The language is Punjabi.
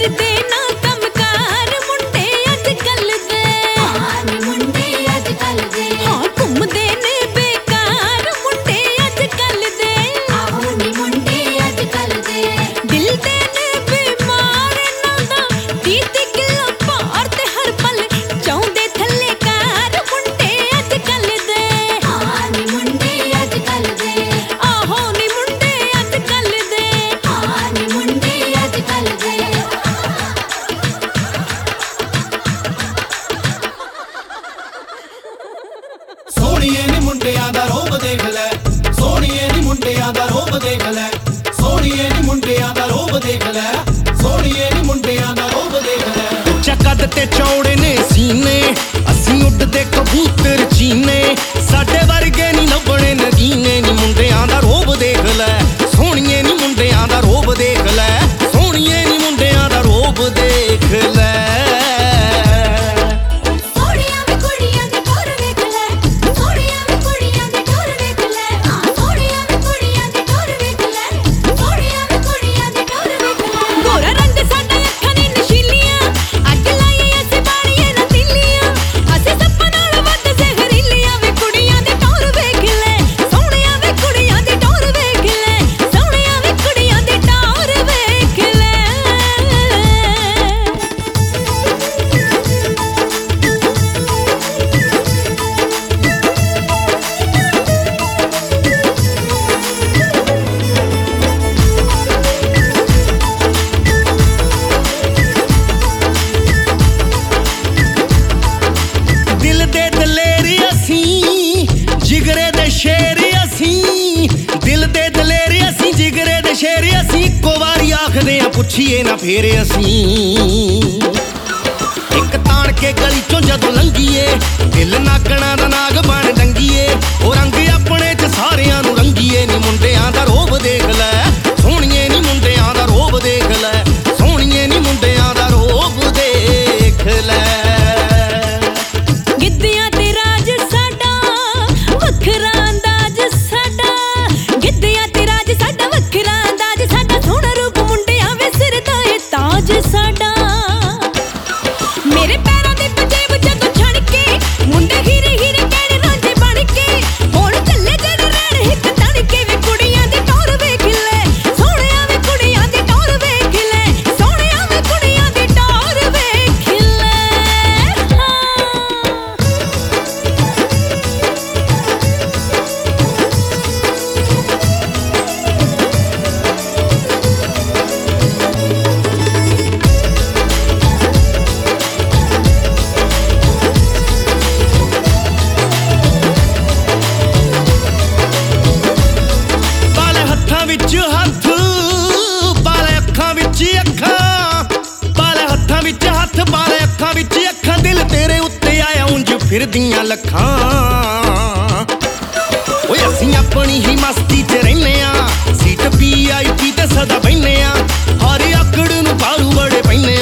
ਕਰਦੇ ਨਾ ਕੰਮਕਾਰ ਮੁੰਡੇ ਅੱਜ ਕੱਲ ਦੇ। ਹਾਂ ਨੀ ਮੁੰਡੇ ਅੱਜ ਕੱਲ ਦੇ। ਹਾਂ ਘੁੰਮਦੇ ਨੇ ਬੇਕਾਰ ਮੁੰਡੇ ਅੱਜ ਕੱਲ ਦੇ। ਆਹੋ ਨੀ ਮੁੰਡੇ ਅੱਜ ਕੱਲ ਦੇ। ਦਿਲ ਦੇ ਨੇ ਬਿਮਾਰ ਇਹਨਾਂ ਦਾ 30 ਕਿਲੋ ਭਾਰ ਤੇ ਹਰ ਪਲ ਚਾਹੁੰਦੇ ਥੱਲੇ ਕਾਰ ਮੁੰਡੇ ਅੱਜ ਕੱਲ ਦੇ। ਹਾਂ ਨੀ ਮੁੰਡੇ ਅੱਜ ਕੱਲ ਦੇ। ਆਹੋ ਨੀ ਮੁੰਡੇ ਅੱਜ ਕੱਲ ਦੇ। ਹਾਂ ਨੀ ਮੁੰਡੇ ਅੱਜ ਕੱਲ ਦੇ। ਸੋਹਣੀਏ ਨੀ ਮੁੰਡਿਆਂ ਦਾ ਰੂਪ ਦੇਖ ਲੈ, ਸੋਹਣੀਏ ਨੀ ਮੁੰਡਿਆਂ ਦਾ ਰੂਪ ਦੇਖ ਲੈ, ਸੋਹਣੀਏ ਨੀ ਮੁੰਡਿਆਂ ਦਾ ਰੂਪ ਦੇਖ ਲੈ, ਸੋਹਣੀਏ ਨੀ ਮੁੰਡਿਆਂ ਦਾ ਰੂਪ ਦੇਖ ਲੈ। ਉੱਚਾ ਕੱਦ ਤੇ ਚੌੜੇ ਨੇ ਸੀਨੇ, ਅਸੀਂ ਉੱਡਦੇ ਕਬੂਤਰ ਚੀਨੇ, ਸਾਡੇ ਵਰਗੇ ਨੀ ਲੱਭਣੇ ਨਗੀਨੇ ਨੀ ਮੁੰਡਿਆਂ ਦਾ ਰੂਪ ਦੇਖ ਲੈ, ਸੋਹਣੀਏ ਨੀ ਮੁੰਡਿਆਂ ਦਾ ਰੂਪ ਦੇਖ ਲੈ, ਸੋਹਣੀਏ ਨੀ ਮੁੰਡਿਆਂ ਦਾ ਰੂਪ ਦੇਖ ਲੈ। ਸੋਹਣੀਆਂ ਵੇ ਕੁੜੀਆਂ ਦੇ ਟੋਰ ਵੇਖ ਲੈ, ਸੋਹਣੀਆਂ ਵੇ ਕੁੜੀਆਂ ਦੇ ਟੋਰ ਵੇਖ ਲੈ। ਹਾਂ ਸੋਹਣੀਆਂ ਵੇ ਕੁੜੀਆਂ ਦੇ ਟੋਰ ਵੇਖ ਲੈ, ਸੋਹਣੀਆਂ ਵੇ ਕੁੜੀਆਂ ਦੇ ਟੋਰ ਵੇਖ ਲੈ। ਗੋਰਾ ਰੰਗ ਸਾਡਾ ਅੱਖਾਂ ਨੇ ਨਸ਼ੀਲੀਆਂ, ਅੱਗ ਲਾਈ ਅਸੀਂ ਬਾਣੀਏ ਨਾ ਤਿੱਲੀਆਂ, ਅਸੀਂ ਸੱਪਾਂ ਨਾਲ ਵੱਧ ਜ਼ਹਿਰੀਲੀਆਂ। ਵੇ ਕੁੜੀਆਂ ਦੇ ਟੋਰ ਵੇਖ ਲੈ, ਸੋਹਣੀਆਂ ਵੇ ਕੁੜੀਆਂ ਦੇ ਟੋਰ ਵੇਖ ਲੈ, ਸੋਹਣੀਆਂ ਵੇ ਕੁੜੀਆਂ ਦੇ ਟੋਰ ਵੇਖ ਲੈ। ਦਿਲ ਦੇ ਦਲੇਰ ਅਸੀਂ, ਜਿਗਰੇ ਦੇ ਸ਼ੇਰ ਅਸੀਂ, ਦਿਲ ਦੇ ਦਲੇਰ ਅਸੀਂ, ਜਿਗਰੇ ਦੇ ਸ਼ੇਰ ਅਸੀਂ, ਇੱਕੋ ਵਾਰੀ ਆਖਦੇ ਆ ਪੁੱਛੀਏ ਨਾ ਫੇਰ ਅਸੀਂ। ਇੱਕ ਤਾਣ ਕੇ ਗਲੀ ਚੋਂ ਜਦੋਂ ਲੰਘੀਏ, ਦਿਲ ਨਾਗਣਾ ਦਾ ਨਾਗ ਬਣ ਡੰਗੀਏ, ਉਹ ਰੰਗ ਆਪਣੇ ਚ ਸਾਰਿਆਂ ਨੂੰ ਰੰਗੀਏ ਨੀ ਮੁੰਡਿਆਂ ਦਾ ਰੂਪ ਦੇਖ ਲੈ, ਸੋਹਣੀਏ ਨੀ ਮੁੰਡਿਆਂ ਦਾ ਰੂਪ ਦੇਖ ਲੈ, ਸੋਹਣੀਏ ਨੀ ਮੁੰਡਿਆਂ ਦਾ ਰੂਪ ਦੇਖ ਲੈ। ਗਿੱਧਿਆਂ ਤੇ ਰਾਜ ਸਾਡਾ ਵੱਖਰਾ ਅੰਦਾਜ਼ ਸਾਡਾ, ਗਿੱਧਿਆਂ ਤੇ ਰਾਜ ਸਾਡਾ ਵੱਖਰਾ ਅੰਦਾਜ਼ ਸਾਡਾ, ਸੋਹਣਾ ਰੂਪ ਮੁੰਡਿਆਂ ਵੇ ਸਿਰ ਦਾ ਏ ਤਾਜ ਸਾਡਾ। ਮੇਰੇ ਪੈਰਾਂ ਦੇ ਪੰਜੇਬ ਜਦੋਂ ਛਣ ਕੇ ਮੁੰਡੇ ਹੀਰੇ ਹੀਰੇ ਕਹਿਣੇ ਰਾਂਝੇ ਬਣ ਕੇ, ਹੁਣ ਚੱਲੇ ਜਿਹੜੇ ਰਹਿਣ ਹਿੱਕ ਤਣ ਕੇ। ਵੇ ਕੁੜੀਆਂ ਦੇ ਟੌਰ ਵੇਖ ਲੈ, ਸੋਹਣਿਆਂ ਵੇ ਕੁੜੀਆਂ ਦੇ ਟੌਰ ਵੇਖ ਲੈ, ਸੋਹਣਿਆਂ ਵੇ ਕੁੜੀਆਂ ਦੇ ਟੌਰ ਵੇਖ ਲੈ। ਪਾਲੇ ਹੱਥਾਂ ਵਿੱਚ ਹੱਥ, ਪਾਲੇ ਅੱਖਾਂ ਵਿੱਚ ਅੱਖਾਂ, ਪਾਲੇ ਹੱਥਾਂ ਵਿੱਚ ਹੱਥ, ਪਾਲੇ ਅੱਖਾਂ ਵਿੱਚ ਅੱਖਾਂ, ਦਿਲ ਤੇਰੇ ਉੱਤੇ ਆਇਆ ਉਂਝ ਫਿਰਦੀਆਂ ਲੱਖਾਂ। ਓਏ ਅਸੀਂ ਆਪਣੀ ਹੀ ਮਸਤੀ 'ਚ ਰਹਿੰਦੇ ਆ, ਸੀਟ VIP ਤੇ ਸਦਾ ਬਹਿੰਦੇ ਆ, ਹਰ ਆਕੜ ਨੂੰ ਬਾਰੂ ਬੜੇ ਪੈਂਦੇ